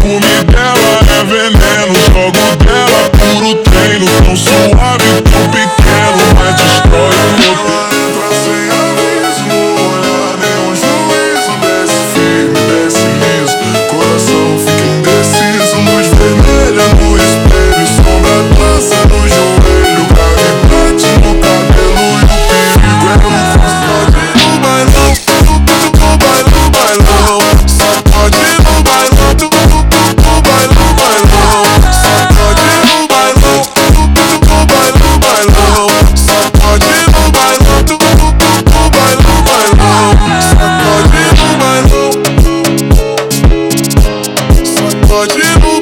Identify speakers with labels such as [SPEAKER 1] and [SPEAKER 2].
[SPEAKER 1] perfume dela é veneno. Jogo dela puro treino, tão suave, tão pequeno, mas destrói o meu peito. Entra sem aviso, no olhar nenhum juízo. Desce firme, desce liso, coração fica indeciso. Luz vermelha no espelho, sombra dança no joelho. Gravidade no cabelo e o perigo é no costado. No bailão, no bailão, bailão. Sacode no bailão, no bailão, bailão. Sacode no bailão, no bailão, bailão. Sacode no bailão, no bailão, bailão. Sacode no bailão, sacode no